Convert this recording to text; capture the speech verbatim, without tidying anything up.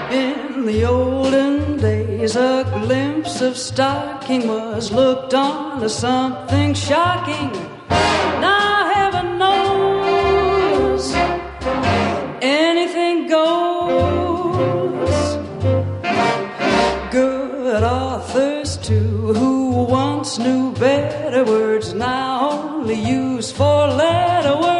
In the olden days, a glimpse of stocking was looked on as something shocking. Now heaven knows anything goes. Good authors too, who once knew better words, now only use four-letter words.